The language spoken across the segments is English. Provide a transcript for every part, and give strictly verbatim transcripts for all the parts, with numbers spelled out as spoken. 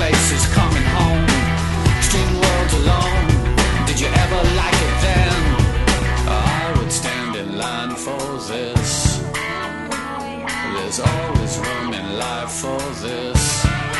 places coming home. Extreme worlds alone. Did you ever like it then? I would stand in line for this. There's always room in life for this.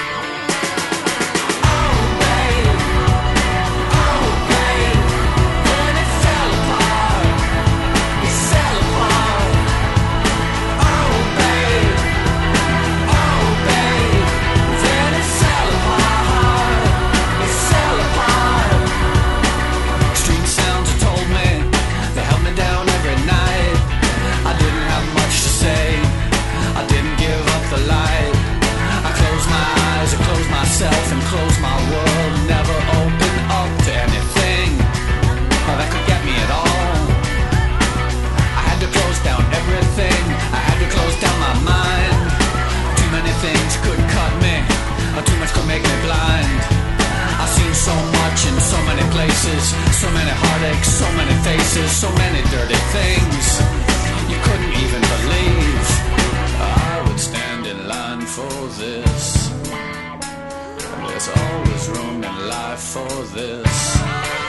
And close my world, never open up to anything that could get me at all. I had to close down everything, I had to close down my mind. Too many things could cut me, too much could make me blind. I've seen so much in so many places, so many heartaches, so many faces, so many dirty things you couldn't even believe. I would stand in line for this. There's always room in life for this.